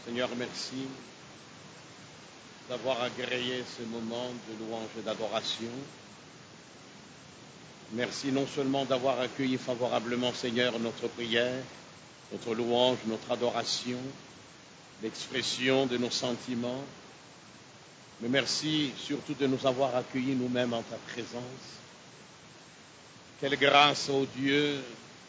Seigneur, merci d'avoir agréé ce moment de louange et d'adoration. Merci non seulement d'avoir accueilli favorablement, Seigneur, notre prière, notre louange, notre adoration, l'expression de nos sentiments, mais merci surtout de nous avoir accueillis nous-mêmes en ta présence. Quelle grâce, ô Dieu,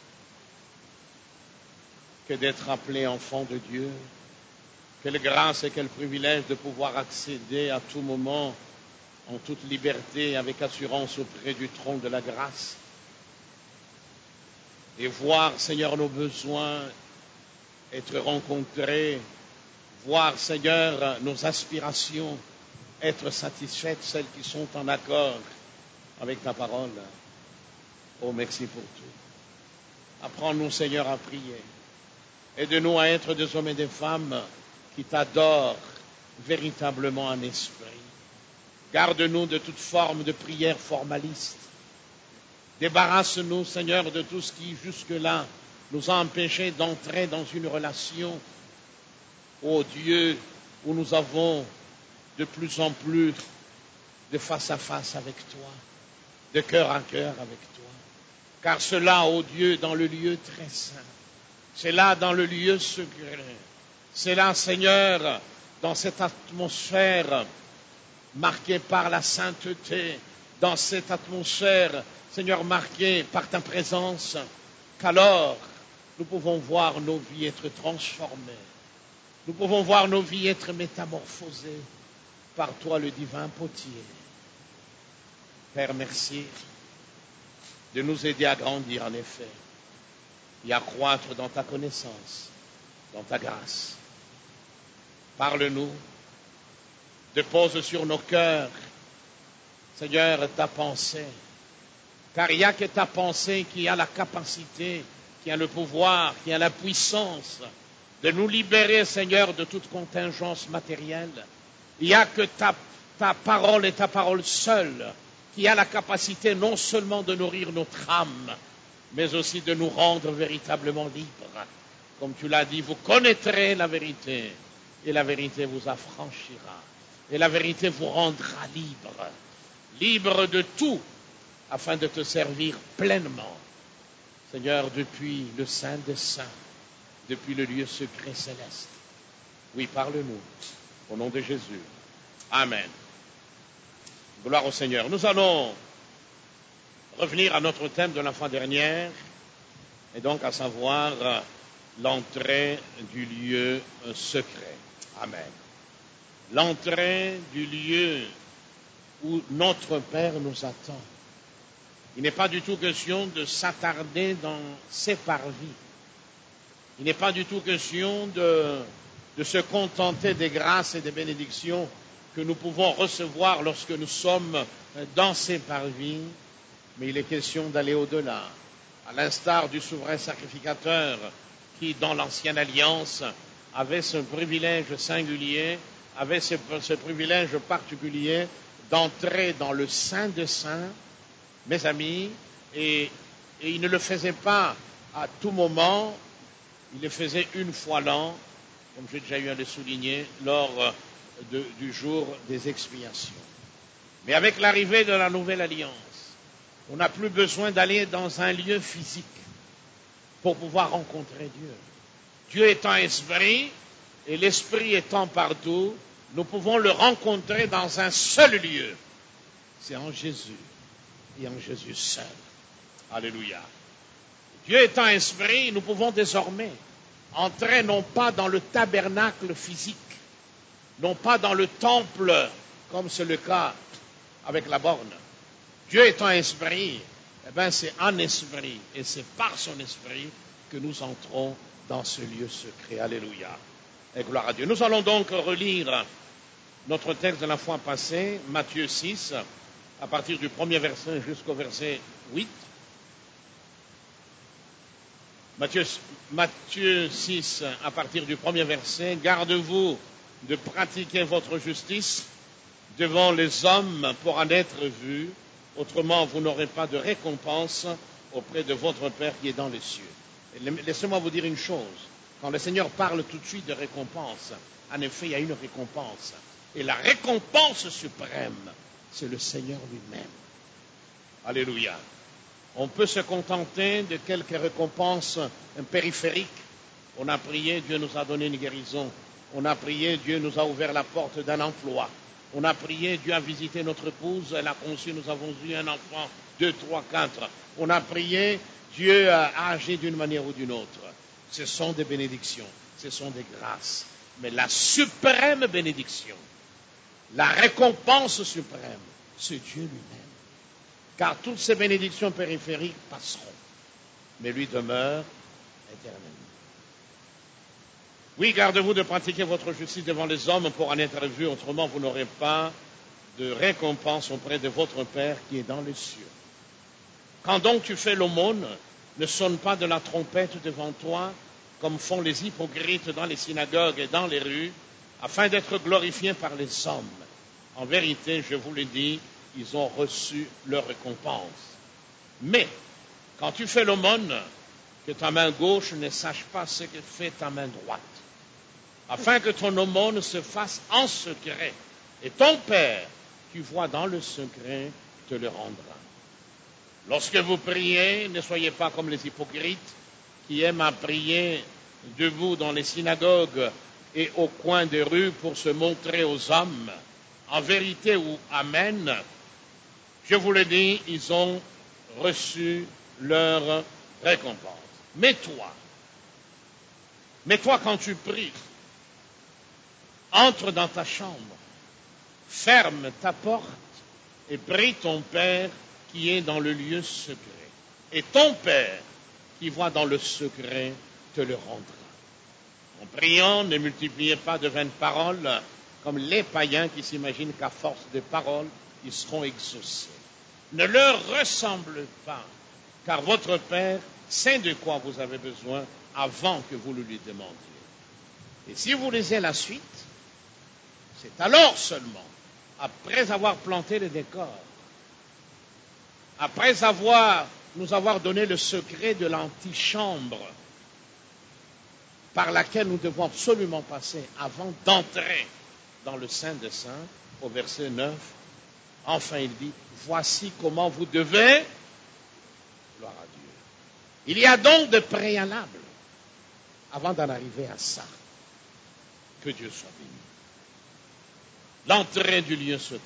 que d'être appelé enfant de Dieu. Quelle grâce et quel privilège de pouvoir accéder à tout moment, en toute liberté, avec assurance auprès du trône de la grâce. Et voir, Seigneur, nos besoins être rencontrés, voir, Seigneur, nos aspirations être satisfaites, celles qui sont en accord avec ta parole. Oh, merci pour tout. Apprends-nous, Seigneur, à prier. Aide-nous à être des hommes et des femmes qui t'adorent véritablement en esprit. Garde-nous de toute forme de prière formaliste. Débarrasse-nous, Seigneur, de tout ce qui jusque-là nous a empêchés d'entrer dans une relation, ô Dieu, où nous avons de plus en plus de face à face avec toi, de cœur à cœur avec toi. Car cela, ô Dieu, dans le lieu très saint, c'est là dans le lieu secret, c'est là, Seigneur, dans cette atmosphère marquée par la sainteté, dans cette atmosphère, Seigneur, marquée par ta présence, qu'alors nous pouvons voir nos vies être transformées, nous pouvons voir nos vies être métamorphosées par toi, le divin potier. Père, merci de nous aider à grandir en effet et à croître dans ta connaissance, dans ta grâce. Parle-nous, dépose sur nos cœurs, Seigneur, ta pensée, car il n'y a que ta pensée qui a la capacité, qui a le pouvoir, qui a la puissance de nous libérer, Seigneur, de toute contingence matérielle. Il n'y a que ta parole et ta parole seule qui a la capacité non seulement de nourrir notre âme, mais aussi de nous rendre véritablement libres. Comme tu l'as dit, vous connaîtrez la vérité, et la vérité vous affranchira, et la vérité vous rendra libre, libre de tout, afin de te servir pleinement. Seigneur, depuis le Saint des Saints, depuis le lieu secret céleste. Oui, parle-nous, au nom de Jésus. Amen. Gloire au Seigneur. Nous allons revenir à notre thème de la fois dernière, et donc à savoir l'entrée du lieu secret. Amen. L'entrée du lieu où notre Père nous attend. Il n'est pas du tout question de s'attarder dans ses parvis. Il n'est pas du tout question de se contenter des grâces et des bénédictions que nous pouvons recevoir lorsque nous sommes dans ses parvis, mais il est question d'aller au-delà, à l'instar du souverain sacrificateur qui, dans l'ancienne alliance, avait ce privilège singulier, avait ce privilège particulier d'entrer dans le Saint des Saints, mes amis, et il ne le faisait pas à tout moment, il le faisait une fois l'an, comme j'ai déjà eu à le souligner, lors du jour des expiations. Mais avec l'arrivée de la nouvelle alliance, on n'a plus besoin d'aller dans un lieu physique pour pouvoir rencontrer Dieu. Dieu étant esprit, et l'esprit étant partout, nous pouvons le rencontrer dans un seul lieu. C'est en Jésus, et en Jésus seul. Alléluia. Dieu étant esprit, nous pouvons désormais entrer non pas dans le tabernacle physique, non pas dans le temple, comme c'est le cas avec la borne. Dieu étant esprit, c'est en esprit, et c'est par son esprit que nous entrons dans ce lieu secret. Alléluia. Et gloire à Dieu. Nous allons donc relire notre texte de la fois passée, Matthieu 6, à partir du premier verset jusqu'au verset 8. Matthieu 6, à partir du premier verset, « Garde-vous de pratiquer votre justice devant les hommes pour en être vus, autrement vous n'aurez pas de récompense auprès de votre Père qui est dans les cieux. » Laissez-moi vous dire une chose, Quand le Seigneur parle tout de suite de récompense, en effet, il y a une récompense. Et la récompense suprême, c'est le Seigneur lui-même. Alléluia. On peut se contenter de quelques récompenses périphériques. On a prié, Dieu nous a donné une guérison. On a prié, Dieu nous a ouvert la porte d'un emploi. On a prié, Dieu a visité notre épouse, elle a conçu, nous avons eu un enfant, 2, 3, 4. On a prié, Dieu a agi d'une manière ou d'une autre. Ce sont des bénédictions, ce sont des grâces. Mais la suprême bénédiction, la récompense suprême, c'est Dieu lui-même. Car toutes ces bénédictions périphériques passeront, mais lui demeure éternellement. Oui, gardez-vous de pratiquer votre justice devant les hommes pour en être vu, autrement vous n'aurez pas de récompense auprès de votre Père qui est dans les cieux. Quand donc tu fais l'aumône, ne sonne pas de la trompette devant toi, comme font les hypocrites dans les synagogues et dans les rues, afin d'être glorifiés par les hommes. En vérité, je vous le dis, ils ont reçu leur récompense. Mais, quand tu fais l'aumône, que ta main gauche ne sache pas ce que fait ta main droite, afin que ton aumône se fasse en secret, et ton Père, qui voit dans le secret, te le rendra. Lorsque vous priez, ne soyez pas comme les hypocrites, qui aiment à prier debout dans les synagogues et au coin des rues pour se montrer aux hommes. En vérité ou amen, je vous le dis, ils ont reçu leur récompense. Mais toi quand tu pries, entre dans ta chambre, ferme ta porte et prie ton Père qui est dans le lieu secret. Et ton Père qui voit dans le secret te le rendra. En priant, ne multipliez pas de vaines paroles comme les païens qui s'imaginent qu'à force de paroles, ils seront exaucés. Ne leur ressemble pas, car votre Père sait de quoi vous avez besoin avant que vous le lui demandiez. Et si vous lisez la suite, c'est alors seulement, après avoir planté le décor, après nous avoir donné le secret de l'antichambre par laquelle nous devons absolument passer avant d'entrer dans le Saint des Saints, au verset 9, enfin il dit, voici comment vous devez, gloire à Dieu. Il y a donc de préalables avant d'en arriver à ça. Que Dieu soit béni. L'entrée du lieu secret.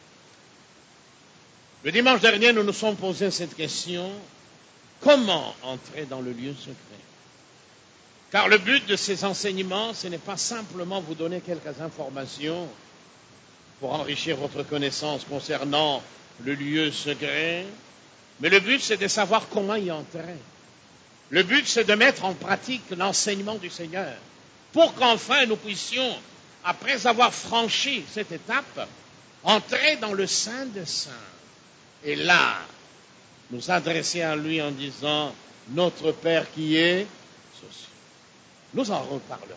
Le dimanche dernier, nous nous sommes posé cette question, comment entrer dans le lieu secret? Car le but de ces enseignements, ce n'est pas simplement vous donner quelques informations pour enrichir votre connaissance concernant le lieu secret, mais le but, c'est de savoir comment y entrer. Le but, c'est de mettre en pratique l'enseignement du Seigneur, pour qu'enfin nous puissions, après avoir franchi cette étape, entrer dans le Saint des Saints. Et là, nous adresser à lui en disant, notre Père qui est aux cieux. Nous en reparlerons.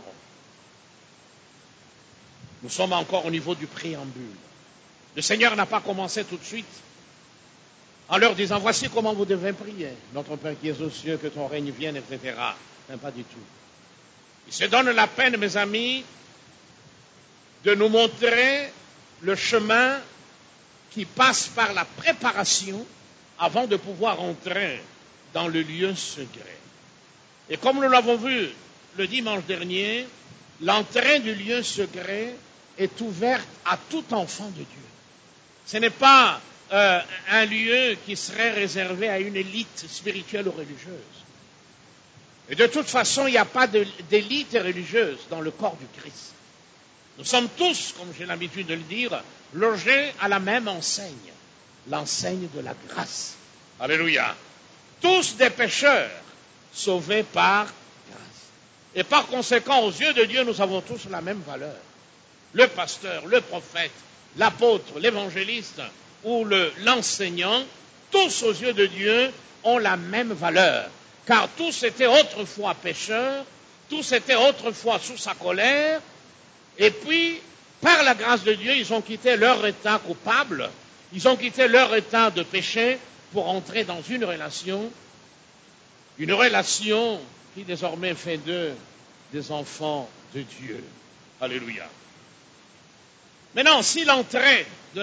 Nous sommes encore au niveau du préambule. Le Seigneur n'a pas commencé tout de suite en leur disant, voici comment vous devez prier. Notre Père qui est aux cieux, que ton règne vienne, etc. Même pas du tout. Il se donne la peine, mes amis, de nous montrer le chemin qui passe par la préparation avant de pouvoir entrer dans le lieu secret. Et comme nous l'avons vu le dimanche dernier, l'entrée du lieu secret est ouverte à tout enfant de Dieu. Ce n'est pas un lieu qui serait réservé à une élite spirituelle ou religieuse. Et de toute façon, il n'y a pas d'élite religieuse dans le corps du Christ. Nous sommes tous, comme j'ai l'habitude de le dire, logés à la même enseigne, l'enseigne de la grâce. Alléluia. Tous des pécheurs, sauvés par grâce. Et par conséquent, aux yeux de Dieu, nous avons tous la même valeur. Le pasteur, le prophète, l'apôtre, l'évangéliste ou l'enseignant, tous aux yeux de Dieu ont la même valeur. Car tous étaient autrefois pécheurs, tous étaient autrefois sous sa colère, et puis, par la grâce de Dieu, ils ont quitté leur état coupable, ils ont quitté leur état de péché pour entrer dans une relation qui désormais fait d'eux des enfants de Dieu. Alléluia. Maintenant, si l'entrée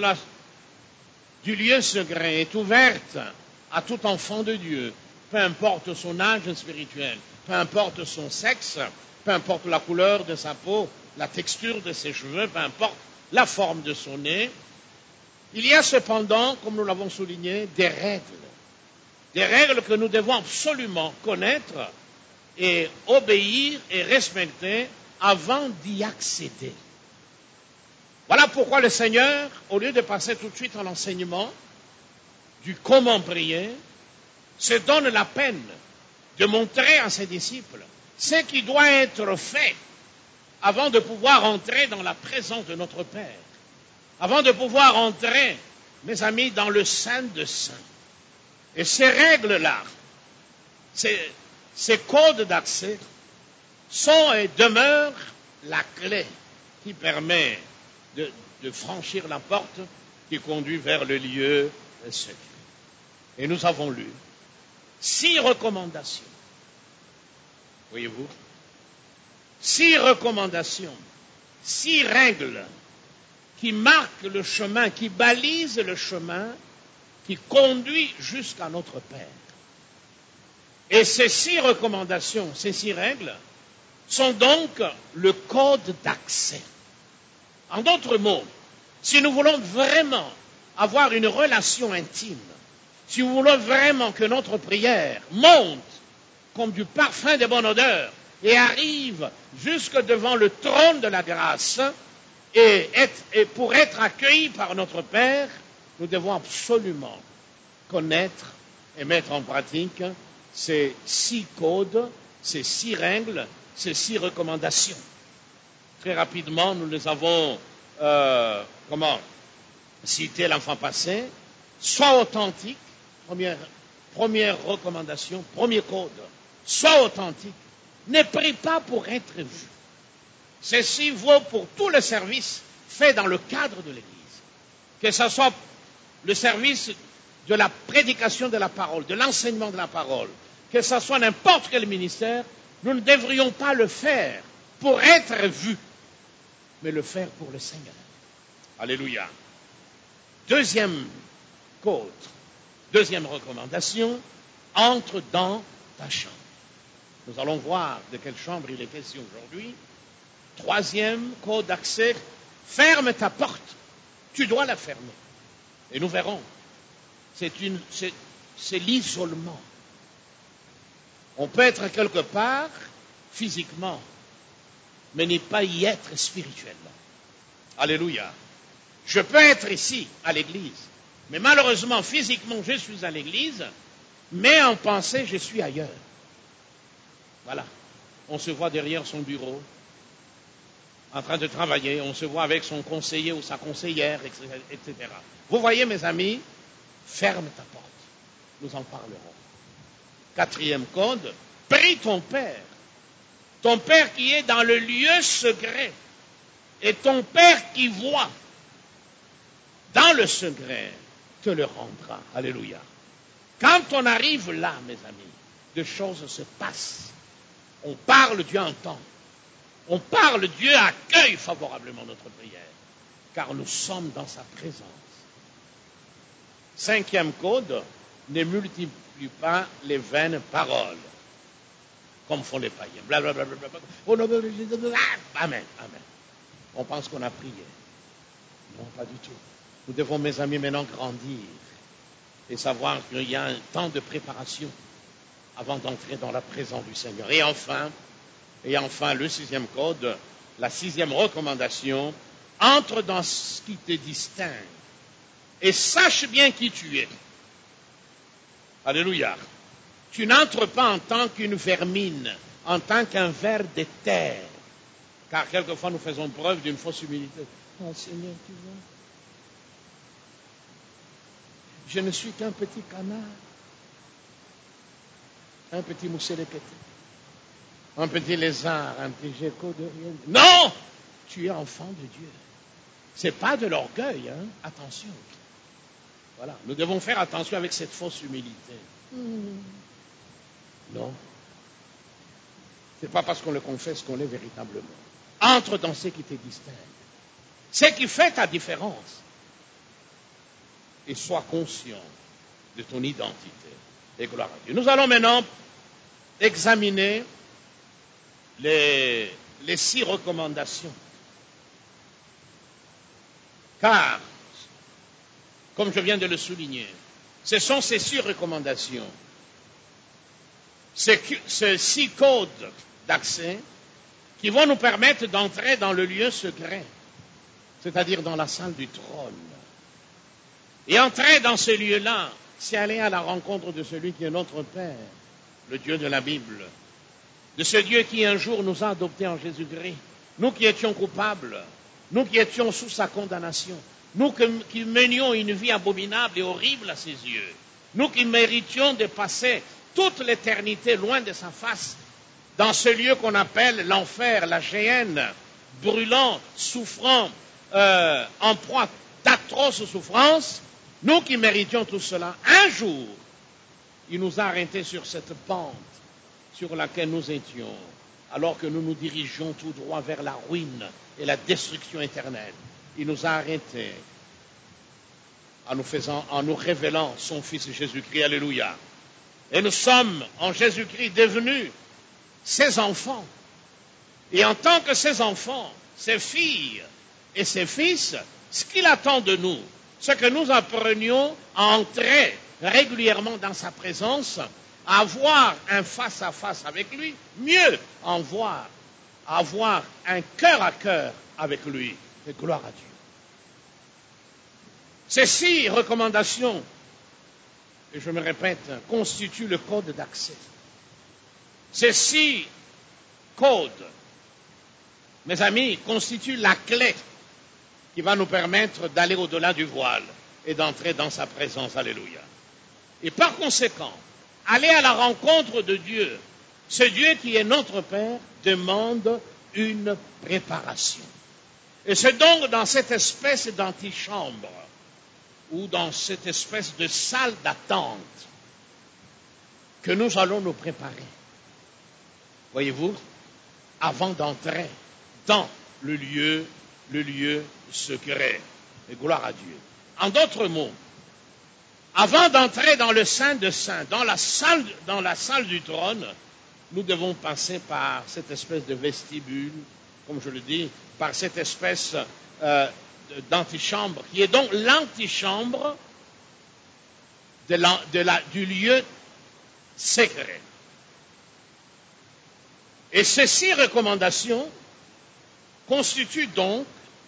du lieu secret est ouverte à tout enfant de Dieu, peu importe son âge spirituel, peu importe son sexe, peu importe la couleur de sa peau, la texture de ses cheveux, peu importe la forme de son nez, il y a cependant, comme nous l'avons souligné, des règles que nous devons absolument connaître et obéir et respecter avant d'y accéder. Voilà pourquoi le Seigneur, au lieu de passer tout de suite à l'enseignement du comment prier, se donne la peine de montrer à ses disciples ce qui doit être fait avant de pouvoir entrer dans la présence de notre Père, avant de pouvoir entrer, mes amis, dans le Saint de Saints. Et ces règles-là, ces codes d'accès sont et demeurent la clé qui permet de franchir la porte qui conduit vers le lieu secret. Et nous avons lu 6 recommandations. Voyez-vous? 6 recommandations, 6 règles qui marquent le chemin, qui balisent le chemin, qui conduit jusqu'à notre Père. Et ces 6 recommandations, ces 6 règles, sont donc le code d'accès. En d'autres mots, si nous voulons vraiment avoir une relation intime, si nous voulons vraiment que notre prière monte comme du parfum de bonne odeur et arrive jusque devant le trône de la grâce, et pour être accueillis par notre Père, nous devons absolument connaître et mettre en pratique ces 6 codes, ces 6 règles, ces 6 recommandations. Très rapidement, nous les avons cité l'enfant passé. Sois authentique, première recommandation, premier code. Sois authentique. Ne prie pas pour être vu. Ceci vaut pour tout le service fait dans le cadre de l'Église. Que ce soit le service de la prédication de la parole, de l'enseignement de la parole, que ce soit n'importe quel ministère, nous ne devrions pas le faire pour être vus, mais le faire pour le Seigneur. Alléluia. Deuxième code, deuxième recommandation, entre dans ta chambre. Nous allons voir de quelle chambre il est question aujourd'hui. Troisième code d'accès, ferme ta porte. Tu dois la fermer. Et nous verrons. C'est l'isolement. On peut être quelque part physiquement, mais ne pas y être spirituellement. Alléluia. Je peux être ici, à l'église, mais malheureusement, physiquement, je suis à l'église, mais en pensée, je suis ailleurs. Voilà. On se voit derrière son bureau, en train de travailler, on se voit avec son conseiller ou sa conseillère, etc. Vous voyez, mes amis, ferme ta porte. Nous en parlerons. Quatrième code, prie ton Père. Ton Père qui est dans le lieu secret. Et ton Père qui voit dans le secret te le rendra. Alléluia. Quand on arrive là, mes amis, des choses se passent. On parle, Dieu entend. On parle, Dieu accueille favorablement notre prière, car nous sommes dans sa présence. Cinquième code, ne multiplie pas les vaines paroles, comme font les païens. Blablabla. Amen, amen. On pense qu'on a prié. Non, pas du tout. Nous devons, mes amis, maintenant grandir et savoir qu'il y a un temps de préparation avant d'entrer dans la présence du Seigneur. Et enfin, le sixième code, la sixième recommandation, entre dans ce qui te distingue et sache bien qui tu es. Alléluia. Tu n'entres pas en tant qu'une vermine, en tant qu'un ver de terre, car quelquefois nous faisons preuve d'une fausse humilité. Oh Seigneur, tu vois, je ne suis qu'un petit canard, un petit mousselet-pété. Un petit lézard, un petit gecko de rien. Non! Tu es enfant de Dieu. Ce n'est pas de l'orgueil, hein? Attention. Voilà. Nous devons faire attention avec cette fausse humilité. Non. Ce n'est pas parce qu'on le confesse qu'on l'est véritablement. Entre dans ce qui te distingue, ce qui fait ta différence, et sois conscient de ton identité. Et gloire à Dieu. Nous allons maintenant examiner les 6 recommandations. Car, comme je viens de le souligner, ce sont ces 6 recommandations, ces 6 codes d'accès qui vont nous permettre d'entrer dans le lieu secret, c'est-à-dire dans la salle du trône. Et entrer dans ce lieu-là, c'est aller à la rencontre de celui qui est notre Père, le Dieu de la Bible, de ce Dieu qui un jour nous a adoptés en Jésus-Christ, nous qui étions coupables, nous qui étions sous sa condamnation, nous qui menions une vie abominable et horrible à ses yeux, nous qui méritions de passer toute l'éternité loin de sa face, dans ce lieu qu'on appelle l'enfer, la géhenne, brûlant, souffrant, en proie d'atroces souffrances, nous qui méritions tout cela, un jour, il nous a arrêtés sur cette pente sur laquelle nous étions, alors que nous nous dirigeons tout droit vers la ruine et la destruction éternelle. Il nous a arrêtés en nous révélant son Fils Jésus-Christ. Alléluia. Et nous sommes en Jésus-Christ devenus ses enfants. Et en tant que ses enfants, ses filles et ses fils, ce qu'il attend de nous, ce que nous apprenions à entrer régulièrement dans sa présence, à avoir un face-à-face avec lui, mieux avoir un cœur à cœur avec lui. Et gloire à Dieu. Ces 6 recommandations, et je me répète, constituent le code d'accès. Ces 6 codes, mes amis, constituent la clé qui va nous permettre d'aller au-delà du voile et d'entrer dans sa présence. Alléluia. Et par conséquent, aller à la rencontre de Dieu, ce Dieu qui est notre Père, demande une préparation. Et c'est donc dans cette espèce d'antichambre, ou dans cette espèce de salle d'attente, que nous allons nous préparer. Voyez-vous, avant d'entrer dans le lieu secret. Et gloire à Dieu. En d'autres mots, avant d'entrer dans le Saint des Saints, dans la salle du trône, nous devons passer par cette espèce de vestibule, comme je le dis, par cette espèce d'antichambre, qui est donc l'antichambre du lieu secret. Et ces 6 recommandations constituent donc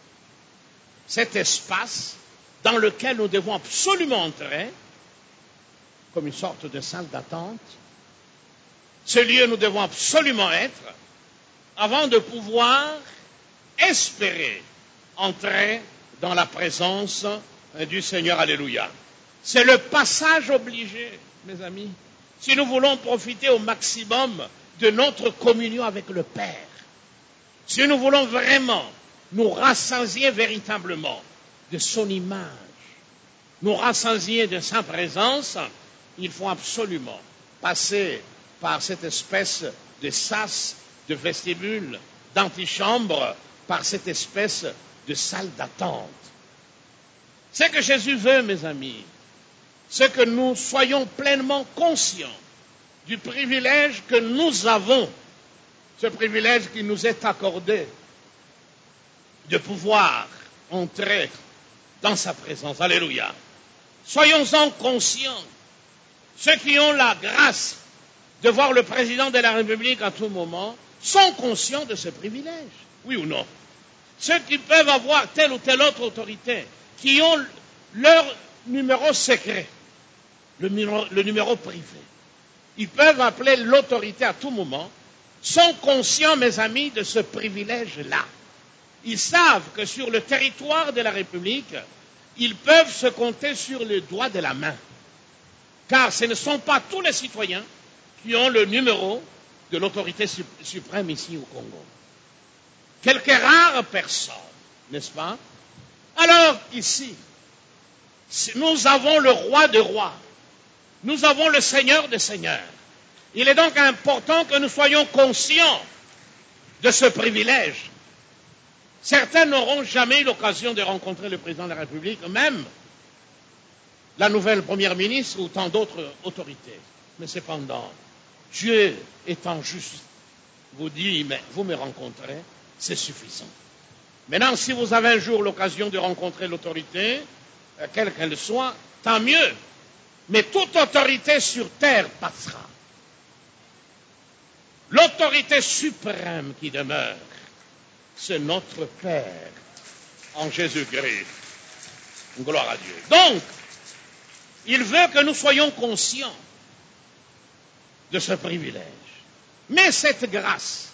cet espace dans lequel nous devons absolument entrer, comme une sorte de salle d'attente. Ce lieu, nous devons absolument être, avant de pouvoir espérer entrer dans la présence du Seigneur. Alléluia. C'est le passage obligé, mes amis, si nous voulons profiter au maximum de notre communion avec le Père. Si nous voulons vraiment nous rassasier véritablement de son image, nous rassasier de sa présence, il faut absolument passer par cette espèce de sas, de vestibule, d'antichambre, par cette espèce de salle d'attente. Ce que Jésus veut, mes amis, c'est que nous soyons pleinement conscients du privilège que nous avons, ce privilège qui nous est accordé, de pouvoir entrer dans sa présence. Alléluia. Soyons-en conscients. Ceux qui ont la grâce de voir le président de la République à tout moment sont conscients de ce privilège. Oui ou non? Ceux qui peuvent avoir telle ou telle autre autorité, qui ont leur numéro secret, le numéro privé, ils peuvent appeler l'autorité à tout moment, sont conscients, mes amis, de ce privilège-là. Ils savent que sur le territoire de la République, ils peuvent se compter sur le doigt de la main. Car ce ne sont pas tous les citoyens qui ont le numéro de l'autorité suprême ici au Congo. Quelques rares personnes, n'est-ce pas? Alors ici, nous avons le roi des rois, nous avons le Seigneur des seigneurs. Il est donc important que nous soyons conscients de ce privilège. Certains n'auront jamais eu l'occasion de rencontrer le président de la République, même la nouvelle première ministre ou tant d'autres autorités. Mais cependant, Dieu étant juste, vous dit, mais vous me rencontrez, c'est suffisant. Maintenant, si vous avez un jour l'occasion de rencontrer l'autorité, quelle qu'elle soit, tant mieux. Mais toute autorité sur terre passera. L'autorité suprême qui demeure, c'est notre Père en Jésus-Christ. Gloire à Dieu. Donc, il veut que nous soyons conscients de ce privilège. Mais cette grâce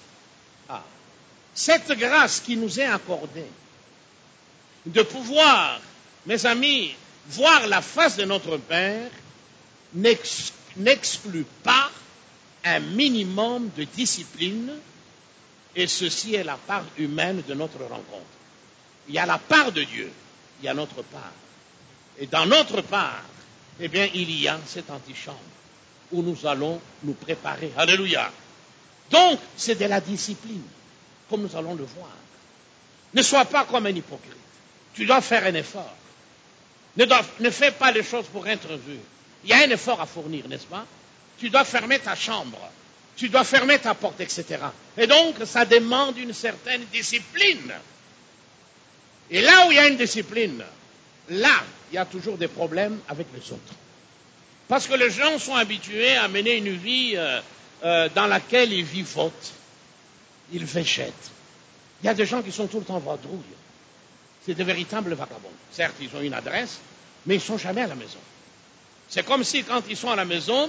qui nous est accordée, de pouvoir, mes amis, voir la face de notre Père, n'exclut pas un minimum de discipline, et ceci est la part humaine de notre rencontre. Il y a la part de Dieu, il y a notre part. Et dans notre part, eh bien, il y a cette antichambre où nous allons nous préparer. Alléluia. Donc, c'est de la discipline, comme nous allons le voir. Ne sois pas comme un hypocrite. Tu dois faire un effort. Ne fais pas les choses pour être vu. Il y a un effort à fournir, n'est-ce pas? Tu dois fermer ta chambre. Tu dois fermer ta porte, etc. Et donc, ça demande une certaine discipline. Et là où il y a une discipline, là, il y a toujours des problèmes avec les autres. Parce que les gens sont habitués à mener une vie dans laquelle ils vivotent, ils végètent. Il y a des gens qui sont tout le temps vadrouilles. C'est des véritables vagabonds. Certes, ils ont une adresse, mais ils ne sont jamais à la maison. C'est comme si quand ils sont à la maison,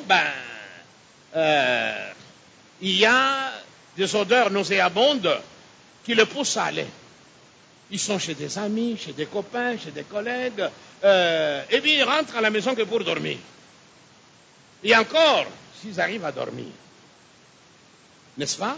il y a des odeurs nauséabondes qui les poussent à aller. Ils sont chez des amis, chez des copains, chez des collègues, et puis ils rentrent à la maison que pour dormir. Et encore, s'ils arrivent à dormir, n'est-ce pas?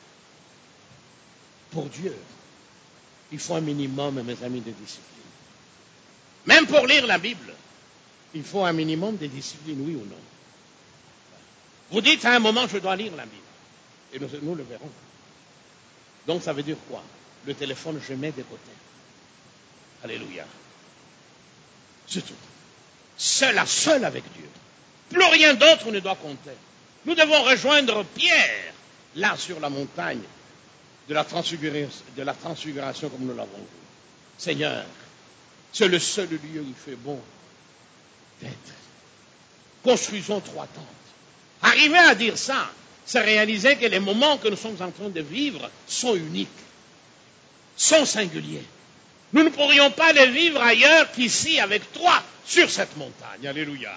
Pour Dieu, il faut un minimum, mes amis, de discipline. Même pour lire la Bible, il faut un minimum de discipline, oui ou non? Vous dites à un moment, je dois lire la Bible. Et nous le verrons. Donc ça veut dire quoi? Le téléphone, je mets de côté. Alléluia. C'est tout. Seul à seul avec Dieu. Plus rien d'autre ne doit compter. Nous devons rejoindre Pierre, là sur la montagne de la transfiguration comme nous l'avons vu. Seigneur, c'est le seul lieu où il fait bon d'être. Construisons 3 tentes. Arriver à dire ça, c'est réaliser que les moments que nous sommes en train de vivre sont uniques, sont singuliers. Nous ne pourrions pas les vivre ailleurs qu'ici avec toi sur cette montagne. Alléluia.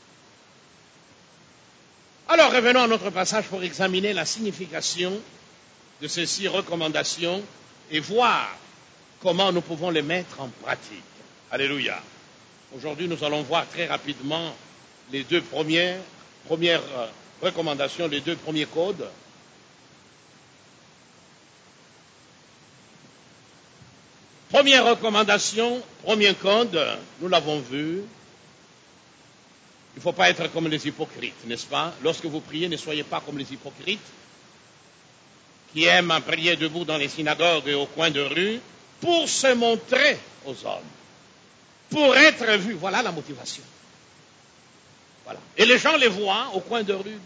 Alors revenons à notre passage pour examiner la signification de ces 6 recommandations et voir comment nous pouvons les mettre en pratique. Alléluia. Aujourd'hui, nous allons voir très rapidement les 2 premières recommandations, les 2 premiers codes. Première recommandation, premier code, nous l'avons vu. Il ne faut pas être comme les hypocrites, n'est-ce pas? Lorsque vous priez, ne soyez pas comme les hypocrites qui aiment à prier debout dans les synagogues et au coin de rue pour se montrer aux hommes, pour être vus. Voilà la motivation. Voilà. Et les gens les voient au coin de rue.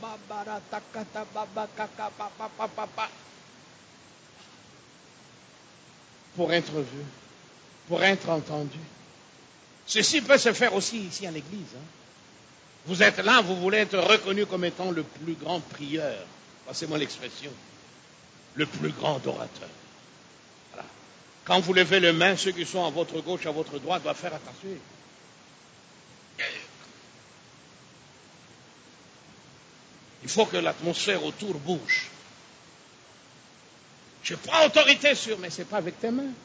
Pour être vus, pour être entendus. Ceci peut se faire aussi ici à l'église. Vous êtes là, vous voulez être reconnu comme étant le plus grand prieur. Passez-moi l'expression. Le plus grand orateur. Voilà. Quand vous levez les mains, ceux qui sont à votre gauche, à votre droite, doivent faire attention. Il faut que l'atmosphère autour bouge. Je prends autorité sur, mais ce n'est pas avec tes mains.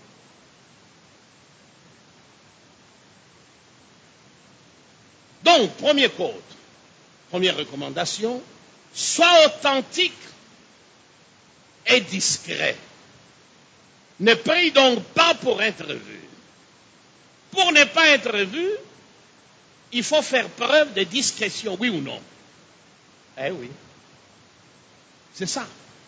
Donc, premier code, première recommandation, sois authentique et discret. Ne prie donc pas pour être vu. Pour ne pas être vu, il faut faire preuve de discrétion, oui ou non? Eh oui. C'est ça.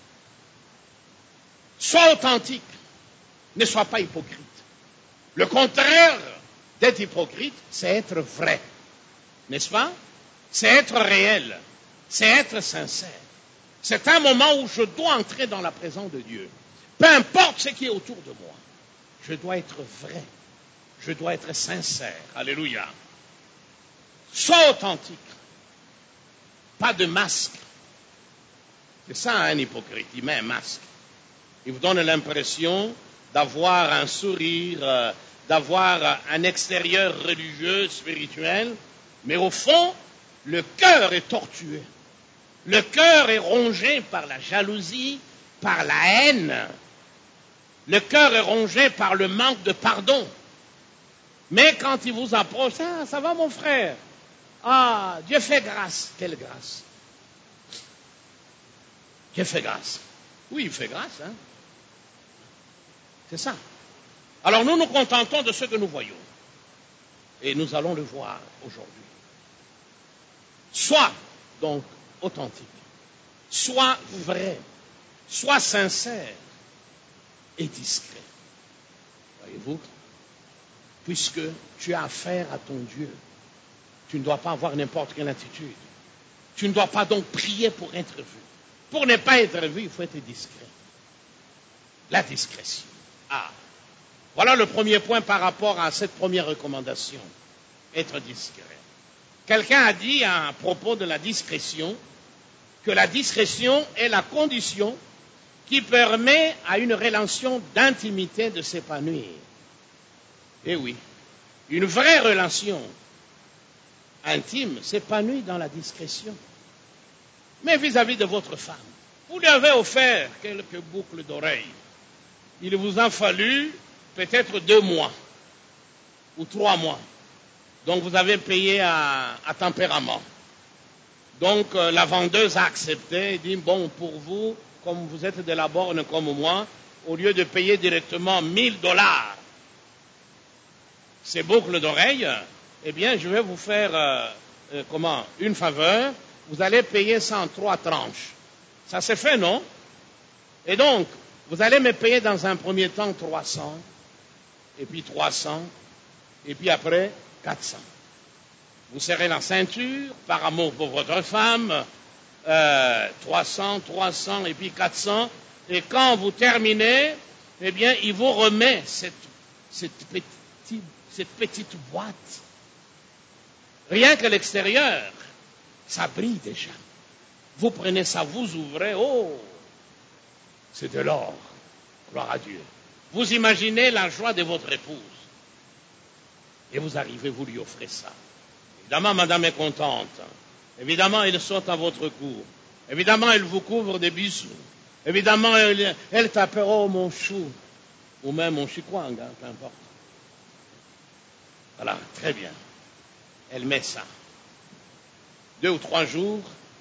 Sois authentique. Ne sois pas hypocrite. Le contraire d'être hypocrite, c'est être vrai. N'est-ce pas? C'est être réel. C'est être sincère. C'est un moment où je dois entrer dans la présence de Dieu. Peu importe ce qui est autour de moi. Je dois être vrai. Je dois être sincère. Alléluia. Sois authentique. Pas de masque. C'est ça un hypocrite. Il met un masque. Il vous donne l'impression d'avoir un sourire, d'avoir un extérieur religieux, spirituel, mais au fond, le cœur est tortueux. Le cœur est rongé par la jalousie, par la haine. Le cœur est rongé par le manque de pardon. Mais quand il vous approche, ah, ça va mon frère. Ah, Dieu fait grâce. Quelle grâce? Dieu fait grâce. Oui, il fait grâce, hein. C'est ça. Alors nous nous contentons de ce que nous voyons. Et nous allons le voir aujourd'hui. Sois donc authentique. Sois vrai. Sois sincère et discret. Voyez-vous? Puisque tu as affaire à ton Dieu, tu ne dois pas avoir n'importe quelle attitude. Tu ne dois pas donc prier pour être vu. Pour ne pas être vu, il faut être discret. La discrétion. Ah. Voilà le premier point par rapport à cette première recommandation. Être discret. Quelqu'un a dit à propos de la discrétion que la discrétion est la condition qui permet à une relation d'intimité de s'épanouir. Eh oui, une vraie relation intime s'épanouit dans la discrétion. Mais vis-à-vis de votre femme, vous lui avez offert quelques boucles d'oreilles. Il vous a fallu peut-être 2 mois ou 3 mois. Donc vous avez payé à tempérament. Donc la vendeuse a accepté et dit, bon, pour vous, comme vous êtes de la borne comme moi, au lieu de payer directement $1000, ces boucles d'oreilles, eh bien, je vais vous faire, une faveur. Vous allez payer ça en 3 tranches. Ça s'est fait, non? Et donc, vous allez me payer dans un premier temps 300, et puis 300, et puis après 400. Vous serrez la ceinture, par amour pour votre femme, 300, 300, et puis 400. Et quand vous terminez, eh bien, il vous remet cette petite boîte. Rien que l'extérieur, ça brille déjà. Vous prenez ça, vous ouvrez, oh, c'est de l'or. Gloire à Dieu. Vous imaginez la joie de votre épouse. Et vous arrivez, vous lui offrez ça. Évidemment, madame est contente. Évidemment, elle saute à votre cou. Évidemment, elle vous couvre de bisous. Évidemment, elle t'appelle, oh, mon chou. Ou même mon chikwang, hein, peu importe. Voilà, très bien. Elle met ça. 2 ou 3 jours,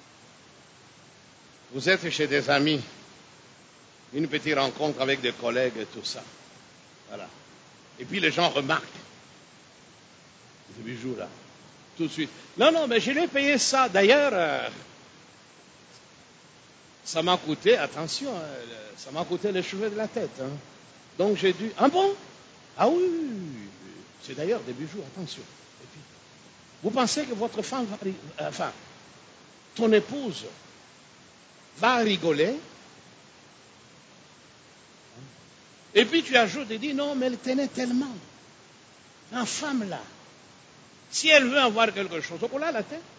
vous êtes chez des amis, une petite rencontre avec des collègues et tout ça. Voilà. Et puis les gens remarquent ces bijoux-là, tout de suite. Non, mais je lui ai payé ça. D'ailleurs, ça m'a coûté, attention, ça m'a coûté les cheveux de la tête. Hein. Donc j'ai dû, ah bon? Ah oui, c'est d'ailleurs des bijoux, attention. Et puis, vous pensez que votre femme va, ton épouse va rigoler? Et puis tu ajoutes et dis, non, mais elle tenait tellement. La femme là, si elle veut avoir quelque chose, on l'a la tête.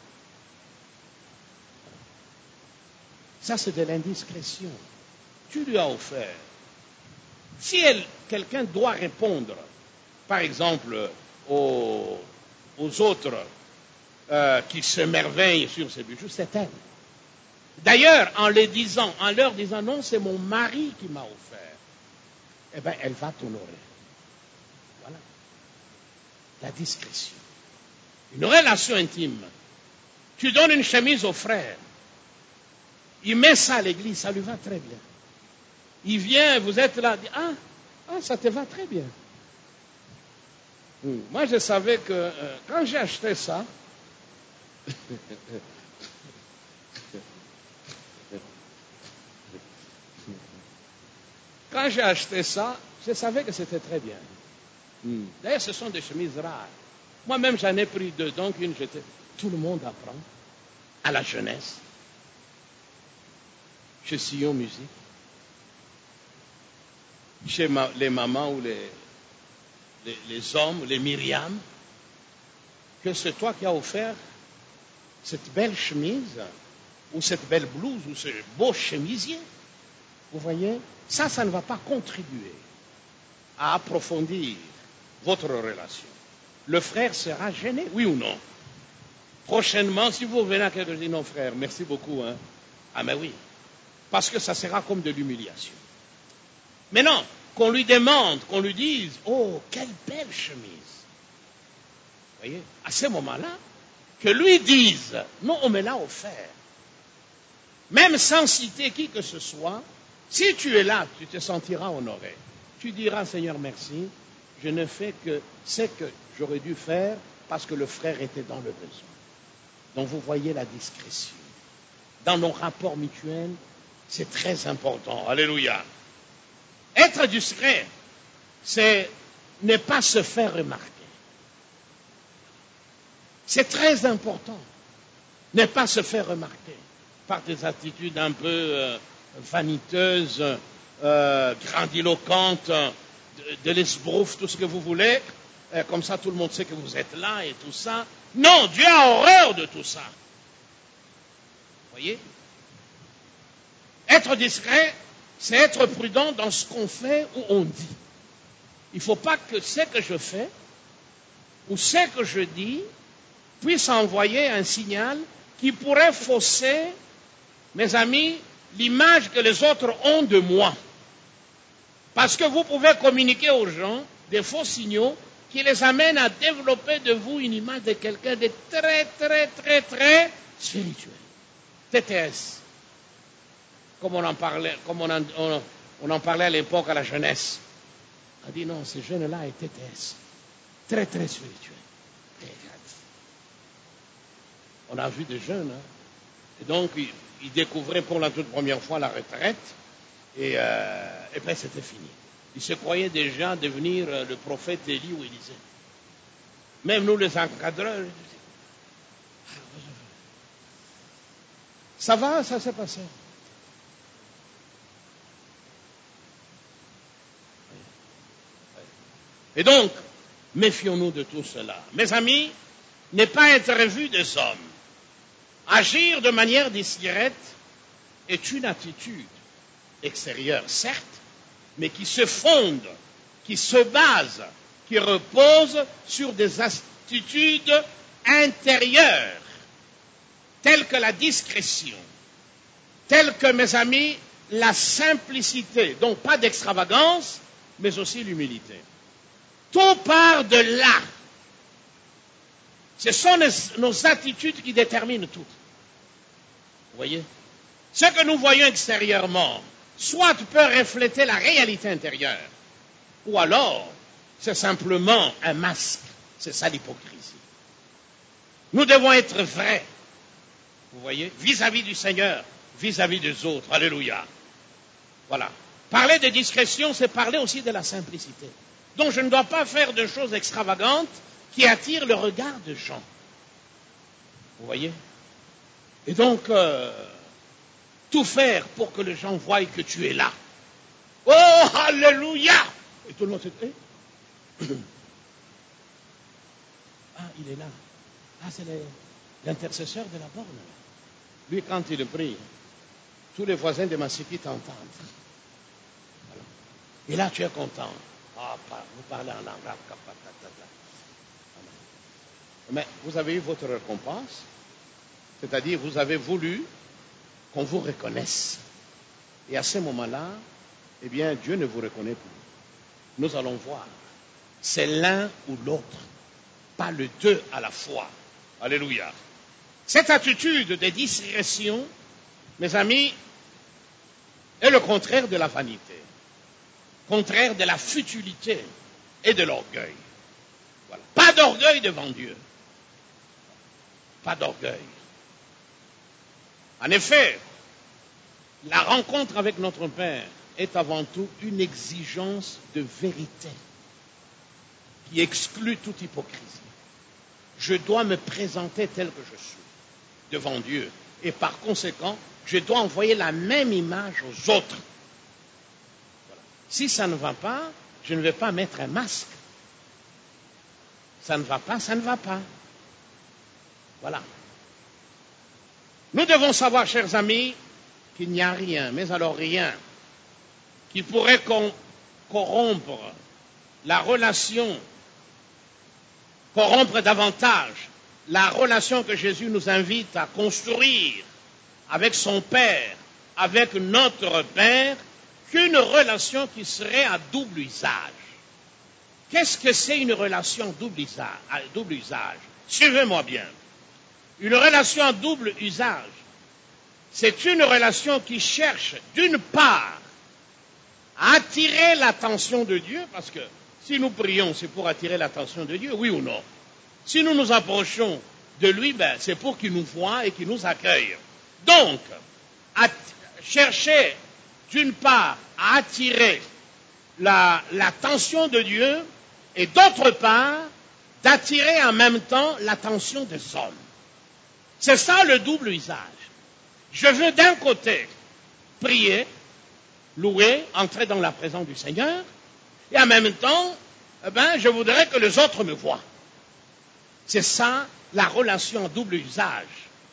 Ça, c'est de l'indiscrétion. Tu lui as offert. Si quelqu'un doit répondre, par exemple, aux autres qui s'émerveillent sur ces bijoux, c'est elle. D'ailleurs, en leur disant, non, c'est mon mari qui m'a offert, eh bien, elle va t'honorer. Voilà. La discrétion. Une relation intime. Tu donnes une chemise au frère. Il met ça à l'église, ça lui va très bien. Il vient, vous êtes là, dit, ça te va très bien. Moi, je savais que quand j'ai acheté ça, Quand j'ai acheté ça, je savais que c'était très bien. D'ailleurs, ce sont des chemises rares. Moi-même, j'en ai pris deux, donc une j'étais. Tout le monde apprend à la jeunesse, chez Sillon Musique, chez les mamans ou les hommes, les Myriam, que c'est toi qui as offert cette belle chemise ou cette belle blouse ou ce beau chemisier. Vous voyez, ça ne va pas contribuer à approfondir votre relation. Le frère sera gêné, oui ou non? Prochainement, si vous venez à quelqu'un dire non frère, merci beaucoup. Hein. Ah mais oui, parce que ça sera comme de l'humiliation. Mais non, qu'on lui demande, qu'on lui dise, oh, quelle belle chemise. Vous voyez, à ce moment-là, que lui dise, non, on me l'a offert. Même sans citer qui que ce soit, si tu es là, tu te sentiras honoré. Tu diras, Seigneur, merci, je ne fais que ce que j'aurais dû faire parce que le frère était dans le besoin. Donc vous voyez la discrétion. Dans nos rapports mutuels, c'est très important. Alléluia. Être discret, c'est ne pas se faire remarquer. C'est très important. Ne pas se faire remarquer par des attitudes un peu vaniteuses, grandiloquentes, de l'esbrouf, tout ce que vous voulez. Comme ça, tout le monde sait que vous êtes là et tout ça. Non, Dieu a horreur de tout ça. Vous voyez? Être discret, c'est être prudent dans ce qu'on fait ou on dit. Il ne faut pas que ce que je fais ou ce que je dis puisse envoyer un signal qui pourrait fausser, mes amis, l'image que les autres ont de moi. Parce que vous pouvez communiquer aux gens des faux signaux qui les amènent à développer de vous une image de quelqu'un de très, très, très, très spirituel. TTS. Comme on en parlait, on en parlait à l'époque à la jeunesse. On a dit non, ce jeune-là est TTS. Très, très spirituel. On a vu des jeunes. Hein. Et donc, ils découvraient pour la toute première fois la retraite. Et puis, c'était fini. Ils se croyaient déjà devenir le prophète Élie ou Élisée. Même nous, les encadreurs. Ça va, ça s'est passé. Et donc, méfions-nous de tout cela. Mes amis, ne pas être vu des hommes. Agir de manière discrète est une attitude extérieure, certes, mais qui se fonde, qui se base, qui repose sur des attitudes intérieures, telles que la discrétion, telles que, mes amis, la simplicité, donc pas d'extravagance, mais aussi l'humilité. Tout part de là. Ce sont nos attitudes qui déterminent tout. Vous voyez? Ce que nous voyons extérieurement, soit peut refléter la réalité intérieure, ou alors c'est simplement un masque. C'est ça l'hypocrisie. Nous devons être vrais, vous voyez, vis-à-vis du Seigneur, vis-à-vis des autres. Alléluia. Voilà. Parler de discrétion, c'est parler aussi de la simplicité. Donc je ne dois pas faire de choses extravagantes qui attirent le regard des gens. Vous voyez? Et donc, tout faire pour que les gens voient que tu es là. Oh, alléluia! Et tout le monde se dit, ah, il est là. Ah, c'est l'intercesseur de la borne. Lui, quand il prie, tous les voisins de Massiki t'entendent. Voilà. Et là, tu es content. Ah, vous parlez en langue. Mais vous avez eu votre récompense, c'est-à-dire vous avez voulu qu'on vous reconnaisse. Et à ce moment-là, eh bien, Dieu ne vous reconnaît plus. Nous allons voir. C'est l'un ou l'autre, pas le deux à la fois. Alléluia. Cette attitude de discrétion, mes amis, est le contraire de la vanité, contraire de la futilité et de l'orgueil. Voilà. Pas d'orgueil devant Dieu. Pas d'orgueil. En effet, la rencontre avec notre Père est avant tout une exigence de vérité qui exclut toute hypocrisie. Je dois me présenter tel que je suis devant Dieu. Et par conséquent, je dois envoyer la même image aux autres. Voilà. Si ça ne va pas, je ne vais pas mettre un masque. Ça ne va pas, ça ne va pas. Voilà. Nous devons savoir, chers amis, qu'il n'y a rien, mais alors rien, qui pourrait corrompre la relation, corrompre davantage la relation que Jésus nous invite à construire avec son Père, avec notre Père, qu'une relation qui serait à double usage. Qu'est-ce que c'est une relation à double usage? Suivez-moi bien. Une relation à double usage, c'est une relation qui cherche, d'une part, à attirer l'attention de Dieu, parce que si nous prions, c'est pour attirer l'attention de Dieu, oui ou non? Si nous nous approchons de lui, c'est pour qu'il nous voie et qu'il nous accueille. Donc, chercher, d'une part, à attirer l'attention de Dieu, et d'autre part, d'attirer en même temps l'attention des hommes. C'est ça le double usage. Je veux d'un côté prier, louer, entrer dans la présence du Seigneur, et en même temps, je voudrais que les autres me voient. C'est ça la relation en double usage.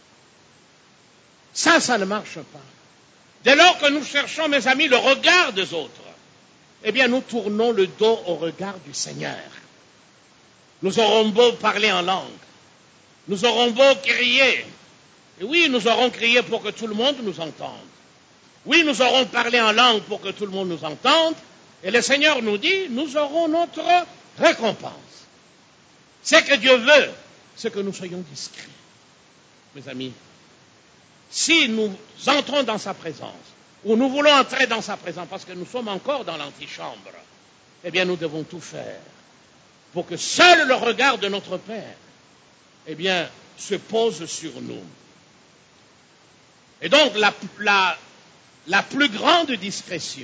Ça ne marche pas. Dès lors que nous cherchons, mes amis, le regard des autres, eh bien, nous tournons le dos au regard du Seigneur. Nous aurons beau parler en langue, nous aurons beau crier, et oui, nous aurons crié pour que tout le monde nous entende. Oui, nous aurons parlé en langue pour que tout le monde nous entende, et le Seigneur nous dit, nous aurons notre récompense. C'est que Dieu veut, c'est que nous soyons discrets. Mes amis, si nous entrons dans sa présence, ou nous voulons entrer dans sa présence, parce que nous sommes encore dans l'antichambre, eh bien, nous devons tout faire pour que seul le regard de notre Père, eh bien, se pose sur nous. Et donc, la plus grande discrétion,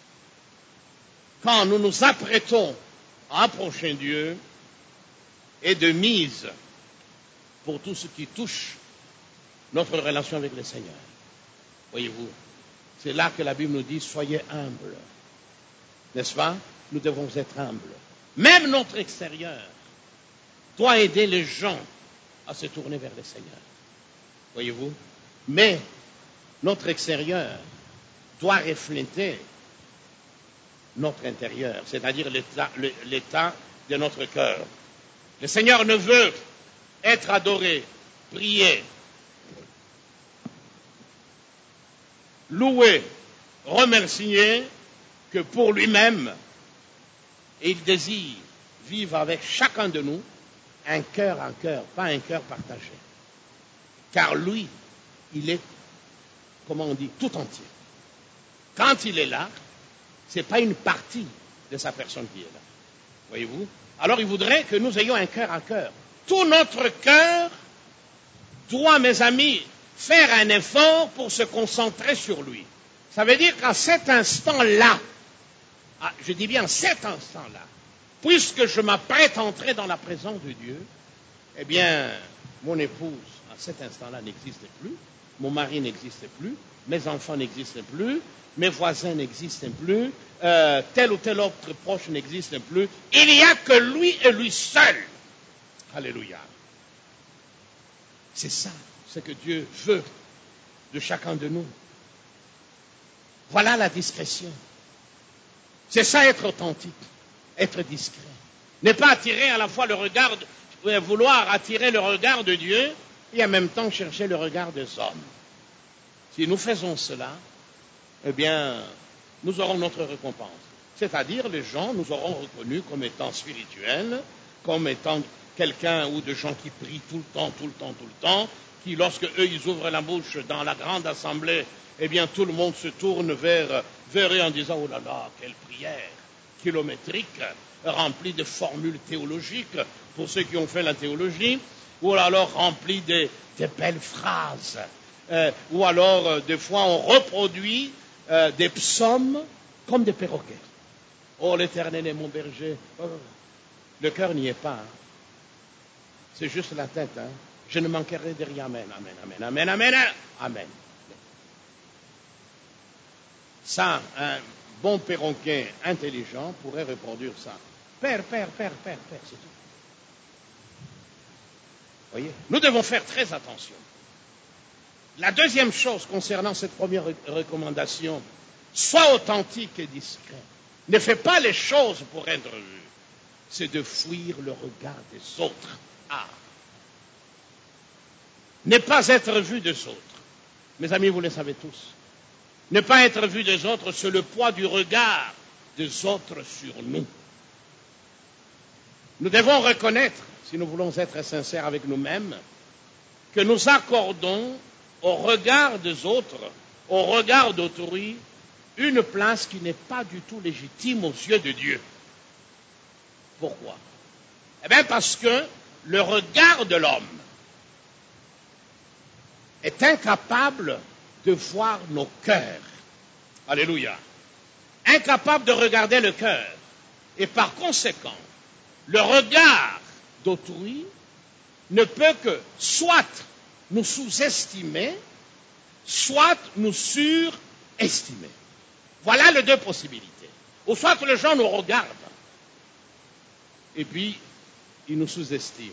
quand nous nous apprêtons à approcher Dieu, est de mise pour tout ce qui touche notre relation avec le Seigneur. Voyez-vous, c'est là que la Bible nous dit, soyez humbles. N'est-ce pas? Nous devons être humbles. Même notre extérieur doit aider les gens à se tourner vers le Seigneur. Voyez-vous? Mais notre extérieur doit refléter notre intérieur, c'est-à-dire l'état de notre cœur. Le Seigneur ne veut être adoré, prié, loué, remercié que pour lui-même. Et il désire vivre avec chacun de nous un cœur en cœur, pas un cœur partagé. Car lui, il est, comment on dit, tout entier. Quand il est là, ce n'est pas une partie de sa personne qui est là. Voyez-vous? Alors il voudrait que nous ayons un cœur à cœur. Tout notre cœur doit, mes amis, faire un effort pour se concentrer sur lui. Ça veut dire qu'à cet instant-là, je dis bien cet instant-là, puisque je m'apprête à entrer dans la présence de Dieu, eh bien, mon épouse, à cet instant-là, n'existe plus, mon mari n'existe plus, mes enfants n'existent plus, mes voisins n'existent plus, tel ou tel autre proche n'existe plus. Il n'y a que lui et lui seul. Alléluia. C'est ça, ce que Dieu veut de chacun de nous. Voilà la discrétion. C'est ça être authentique, être discret. Ne pas attirer à la fois le regard, vouloir attirer le regard de Dieu et en même temps chercher le regard des hommes. Si nous faisons cela, eh bien, nous aurons notre récompense. C'est-à-dire, les gens nous auront reconnus comme étant spirituels, comme étant quelqu'un ou de gens qui prient tout le temps, qui, lorsque eux, ils ouvrent la bouche dans la grande assemblée, eh bien, tout le monde se tourne vers eux en disant, oh là là, quelle prière kilométrique, remplie de formules théologiques, pour ceux qui ont fait la théologie, ou alors remplie de belles phrases, ou alors, des fois, on reproduit des psaumes comme des perroquets. Oh, l'Éternel est mon berger. Oh, le cœur n'y est pas. Hein. C'est juste la tête. Hein. Je ne manquerai de rien. Amen, amen, amen, amen, amen, amen. Ça, un bon perroquet intelligent pourrait reproduire ça. Père, c'est tout. Voyez, nous devons faire très attention. La deuxième chose concernant cette première recommandation, sois authentique et discret. Ne fais pas les choses pour être vu. C'est de fuir le regard des autres. Ah. Ne pas être vu des autres. Mes amis, vous le savez tous. Ne pas être vu des autres, c'est le poids du regard des autres sur nous. Nous devons reconnaître, si nous voulons être sincères avec nous-mêmes, que nous accordons au regard des autres, au regard d'autrui, une place qui n'est pas du tout légitime aux yeux de Dieu. Pourquoi? Eh bien parce que le regard de l'homme est incapable de voir nos cœurs. Alléluia. Incapable de regarder le cœur. Et par conséquent, le regard d'autrui ne peut que soit nous sous-estimer, soit nous surestimer. Voilà les deux possibilités. Ou soit les gens nous regardent, et puis ils nous sous-estiment.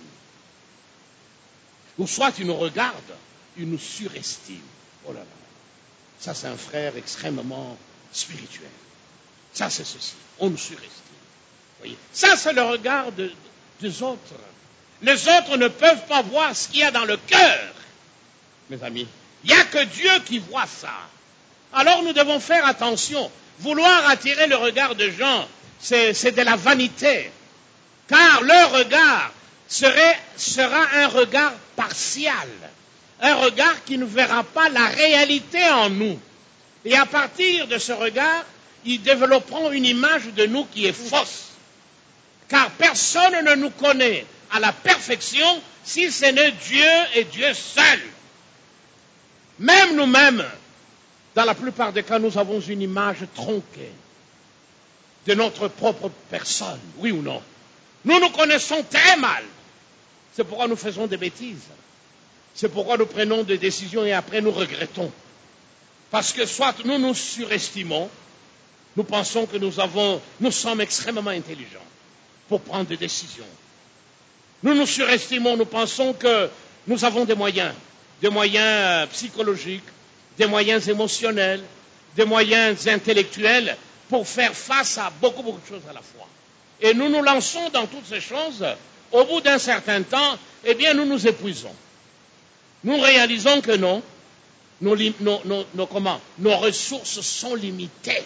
Ou soit ils nous regardent, ils nous surestiment. Oh là là. Ça, c'est un frère extrêmement spirituel. Ça, c'est ceci. On nous surestime. Voyez. Ça, c'est le regard des autres. Les autres ne peuvent pas voir ce qu'il y a dans le cœur, mes amis. Il n'y a que Dieu qui voit ça. Alors nous devons faire attention. Vouloir attirer le regard des gens, c'est de la vanité. Car leur regard sera un regard partial. Un regard qui ne verra pas la réalité en nous. Et à partir de ce regard, ils développeront une image de nous qui est fausse. Car personne ne nous connaît à la perfection si ce n'est Dieu et Dieu seul. Même nous-mêmes, dans la plupart des cas, nous avons une image tronquée de notre propre personne, oui ou non? Nous nous connaissons très mal. C'est pourquoi nous faisons des bêtises. C'est pourquoi nous prenons des décisions et après nous regrettons. Parce que soit nous nous surestimons, nous pensons que nous sommes extrêmement intelligents pour prendre des décisions. Nous nous surestimons, nous pensons que nous avons des moyens psychologiques, des moyens émotionnels, des moyens intellectuels pour faire face à beaucoup de choses à la fois. Et nous nous lançons dans toutes ces choses. Au bout d'un certain temps, eh bien, nous nous épuisons. Nous réalisons que non, nos ressources sont limitées.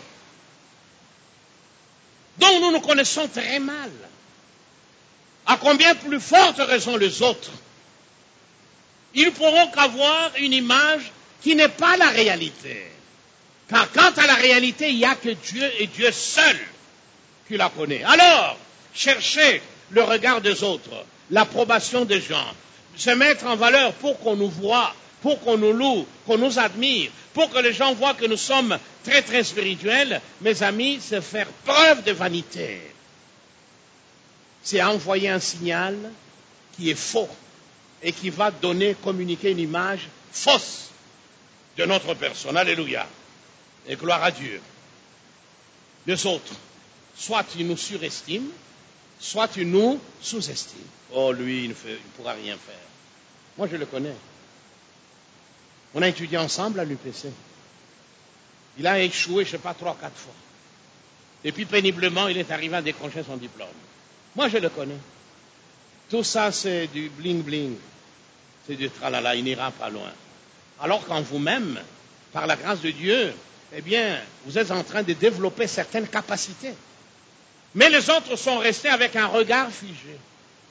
Donc nous nous connaissons très mal. À combien plus forte raison les autres? Ils ne pourront qu'avoir une image qui n'est pas la réalité. Car quant à la réalité, il n'y a que Dieu et Dieu seul qui la connaît. Alors, cherchez le regard des autres, l'approbation des gens, se mettre en valeur pour qu'on nous voie, pour qu'on nous loue, qu'on nous admire, pour que les gens voient que nous sommes très très spirituels, mes amis, c'est faire preuve de vanité. C'est envoyer un signal qui est faux et qui va communiquer une image fausse de notre personne. Alléluia. Et gloire à Dieu. Les autres, soit ils nous surestiment, soit ils nous sous-estiment. Oh, lui, il ne pourra rien faire. Moi, je le connais. On a étudié ensemble à l'UPC. Il a échoué, je ne sais pas, 3 ou 4 fois. Et puis, péniblement, il est arrivé à décrocher son diplôme. Moi, je le connais. Tout ça, c'est du bling-bling. C'est du tralala, il n'ira pas loin. Alors qu'en vous-même, par la grâce de Dieu, eh bien, vous êtes en train de développer certaines capacités. Mais les autres sont restés avec un regard figé.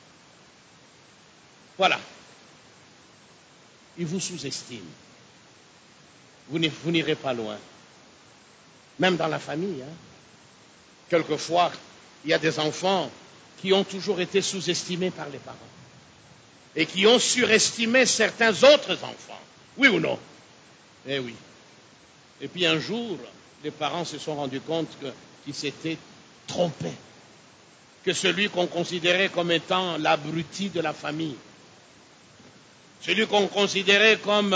Voilà. Ils vous sous-estiment. Vous n'irez pas loin. Même dans la famille. Hein. Quelquefois, il y a des enfants qui ont toujours été sous-estimés par les parents. Et qui ont surestimé certains autres enfants. Oui ou non? Eh oui. Et puis un jour, les parents se sont rendus compte qu'ils s'étaient trompés. Que celui qu'on considérait comme étant l'abruti de la famille, celui qu'on considérait comme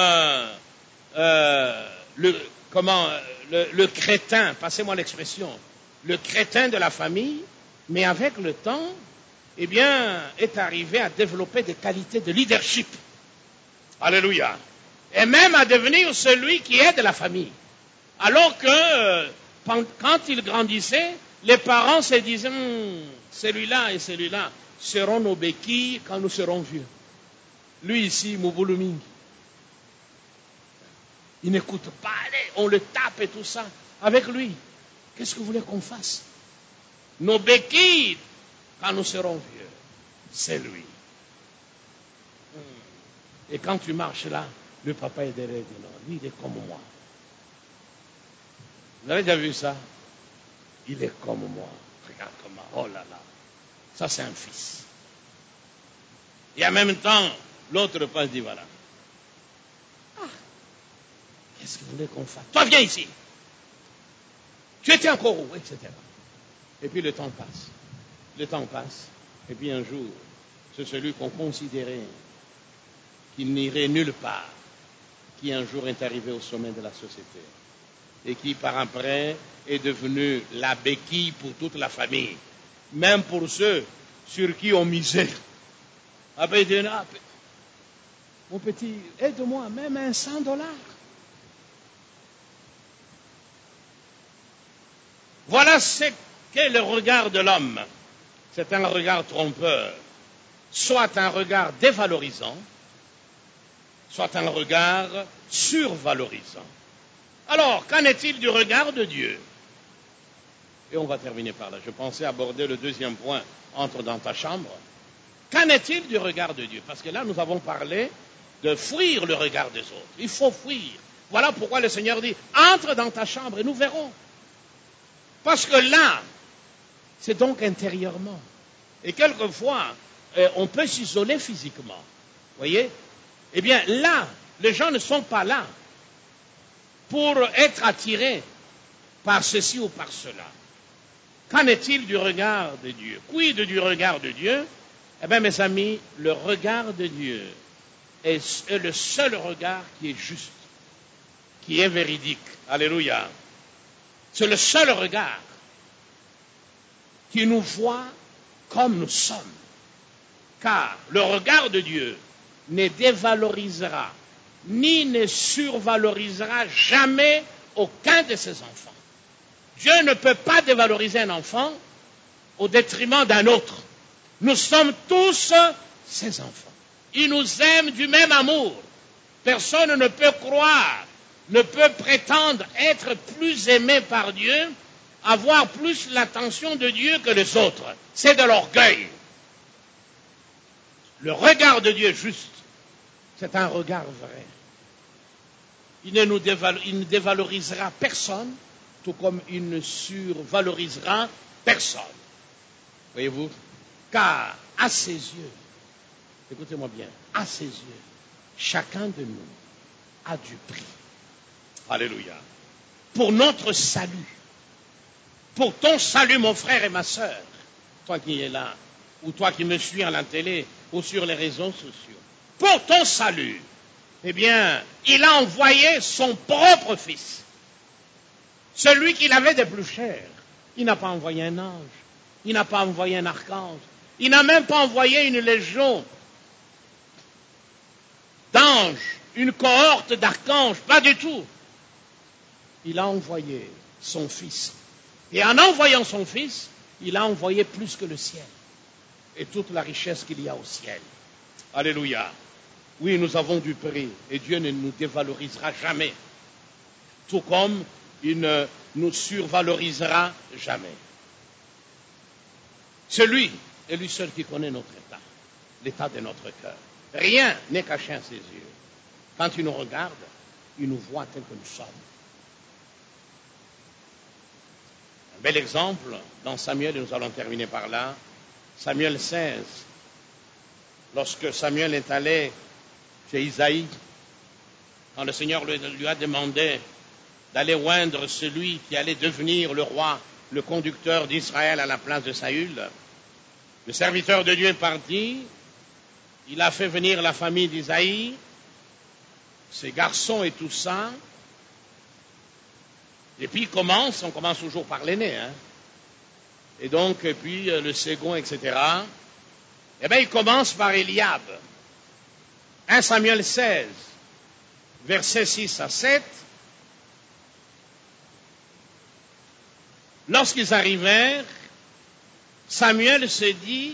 le crétin, passez-moi l'expression, le crétin de la famille, mais avec le temps, eh bien, est arrivé à développer des qualités de leadership. Alléluia. Et même à devenir celui qui est de la famille. Alors que, quand il grandissait, les parents se disaient, celui-là et celui-là seront nos béquilles quand nous serons vieux. Lui ici, Mouboulou. Il n'écoute pas, allez, on le tape et tout ça. Avec lui, qu'est-ce que vous voulez qu'on fasse? Nos béquilles, quand nous serons vieux, c'est lui. Et quand tu marches là, le papa est derrière, il dit non, lui il est comme moi. Vous avez déjà vu ça? Il est comme moi. Regarde comment, oh là là. Ça c'est un fils. Et en même temps, l'autre père dit voilà. Ah, qu'est-ce que vous voulez qu'on fasse? Toi viens ici. Tu étais encore où? Etc. Et puis le temps passe. Le temps passe. Et puis un jour, c'est celui qu'on considérait qu'il n'irait nulle part, qui un jour est arrivé au sommet de la société et qui par après est devenu la béquille pour toute la famille, même pour ceux sur qui on misait. Après, il dit, ah, mon petit, aide-moi, même un $100. Voilà ce qu'est le regard de l'homme. C'est un regard trompeur, soit un regard dévalorisant, soit un regard survalorisant. Alors, qu'en est-il du regard de Dieu? Et on va terminer par là. Je pensais aborder le deuxième point, entre dans ta chambre. Qu'en est-il du regard de Dieu? Parce que là, nous avons parlé de fuir le regard des autres. Il faut fuir. Voilà pourquoi le Seigneur dit, entre dans ta chambre et nous verrons. Parce que là, c'est donc intérieurement. Et quelquefois, on peut s'isoler physiquement. Voyez? Eh bien, là, les gens ne sont pas là pour être attirés par ceci ou par cela. Qu'en est-il du regard de Dieu? Quid du regard de Dieu? Eh bien, mes amis, le regard de Dieu est le seul regard qui est juste, qui est véridique. Alléluia. C'est le seul regard qui nous voit comme nous sommes. Car le regard de Dieu ne dévalorisera ni ne survalorisera jamais aucun de ses enfants. Dieu ne peut pas dévaloriser un enfant au détriment d'un autre. Nous sommes tous ses enfants. Il nous aime du même amour. Personne ne peut croire, ne peut prétendre être plus aimé par Dieu, avoir plus l'attention de Dieu que les autres. C'est de l'orgueil. Le regard de Dieu juste, c'est un regard vrai. Il ne dévalorisera personne, tout comme il ne survalorisera personne. Voyez-vous? Car à ses yeux, écoutez-moi bien, à ses yeux, chacun de nous a du prix. Alléluia. Pour notre salut, pour ton salut, mon frère et ma sœur, toi qui es là, ou toi qui me suis à la télé, ou sur les réseaux sociaux, pour ton salut, eh bien, il a envoyé son propre fils, celui qu'il avait de plus cher. Il n'a pas envoyé un ange, il n'a pas envoyé un archange, il n'a même pas envoyé une légion d'anges, une cohorte d'archanges, pas du tout. Il a envoyé son fils. Et en envoyant son fils, il a envoyé plus que le ciel et toute la richesse qu'il y a au ciel. Alléluia. Oui, nous avons du prix et Dieu ne nous dévalorisera jamais, tout comme il ne nous survalorisera jamais. C'est lui, et lui seul qui connaît notre état, l'état de notre cœur. Rien n'est caché à ses yeux. Quand il nous regarde, il nous voit tel que nous sommes. Un bel exemple, dans Samuel, et nous allons terminer par là, Samuel 16, lorsque Samuel est allé chez Isaïe, quand le Seigneur lui a demandé d'aller oindre celui qui allait devenir le roi, le conducteur d'Israël à la place de Saül. Le serviteur de Dieu est parti, il a fait venir la famille d'Isaïe, ses garçons et tout ça, et puis on commence toujours par l'aîné, et donc, et puis le second, etc. Eh bien, il commence par Eliab. 1 Samuel 16, versets 6 à 7. Lorsqu'ils arrivèrent, Samuel se dit,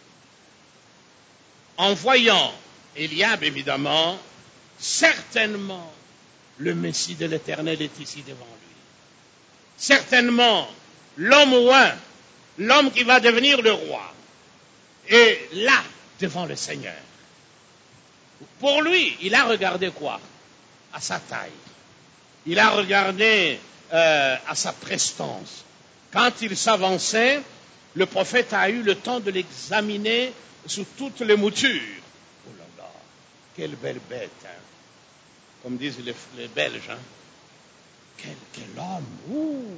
en voyant Eliab évidemment, certainement le Messie de l'Éternel est ici devant lui. Certainement l'homme oint, l'homme qui va devenir le roi, est là devant le Seigneur. Pour lui, il a regardé quoi? À sa taille. Il a regardé à sa prestance. Quand il s'avançait, le prophète a eu le temps de l'examiner sous toutes les moutures. Oh là là, quelle belle bête, comme disent les Belges. Quel homme, ouh.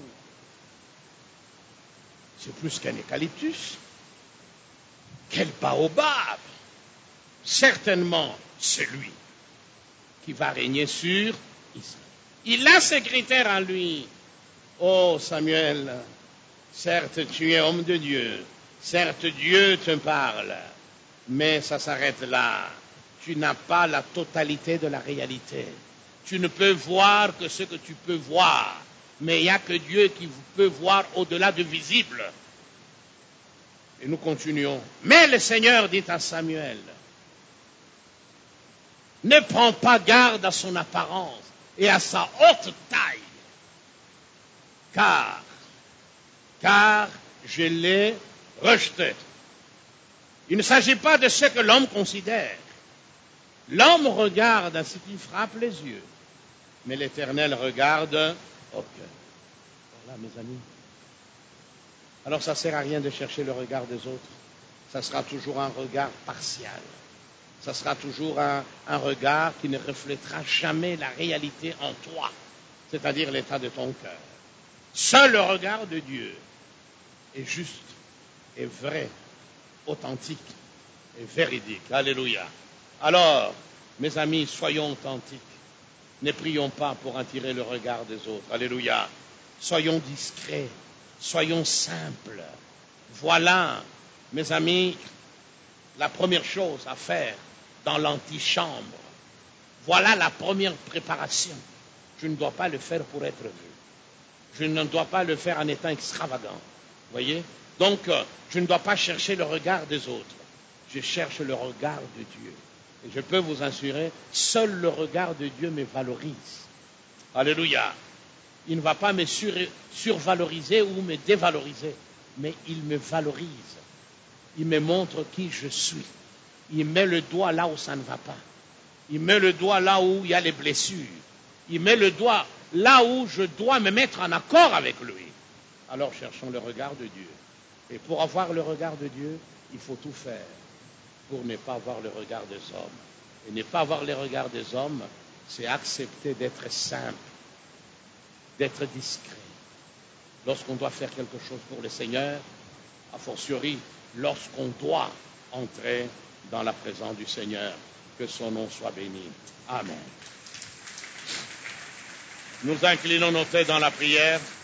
C'est plus qu'un eucalyptus. Quel baobab. Certainement, c'est lui qui va régner sur Israël. Il a ses critères en lui. Oh Samuel, certes tu es homme de Dieu, certes Dieu te parle, mais ça s'arrête là. Tu n'as pas la totalité de la réalité. Tu ne peux voir que ce que tu peux voir, mais il n'y a que Dieu qui peut voir au-delà du visible. Et nous continuons. Mais le Seigneur dit à Samuel, ne prends pas garde à son apparence et à sa haute taille, car je l'ai rejeté. Il ne s'agit pas de ce que l'homme considère. L'homme regarde à ce qui frappe les yeux, mais l'Éternel regarde au cœur. Voilà, mes amis. Alors ça ne sert à rien de chercher le regard des autres. Ça sera toujours un regard partial. Ça sera toujours un regard qui ne reflètera jamais la réalité en toi, c'est-à-dire l'état de ton cœur. Seul le regard de Dieu est juste, est vrai, authentique et véridique. Alléluia. Alors, mes amis, soyons authentiques. Ne prions pas pour attirer le regard des autres. Alléluia. Soyons discrets. Soyons simples. Voilà, mes amis, la première chose à faire dans l'antichambre. Voilà la première préparation. Je ne dois pas le faire pour être vu. Je ne dois pas le faire en étant extravagant. Voyez? Donc, je ne dois pas chercher le regard des autres. Je cherche le regard de Dieu. Et je peux vous assurer, seul le regard de Dieu me valorise. Alléluia. Il ne va pas me survaloriser ou me dévaloriser, mais il me valorise. Il me montre qui je suis. Il met le doigt là où ça ne va pas. Il met le doigt là où il y a les blessures. Il met le doigt là où je dois me mettre en accord avec lui. Alors cherchons le regard de Dieu. Et pour avoir le regard de Dieu, il faut tout faire pour ne pas avoir le regard des hommes. Et ne pas avoir le regard des hommes, c'est accepter d'être simple, d'être discret. Lorsqu'on doit faire quelque chose pour le Seigneur, a fortiori, lorsqu'on doit entrer dans la présence du Seigneur, que son nom soit béni. Amen. Nous inclinons nos têtes dans la prière.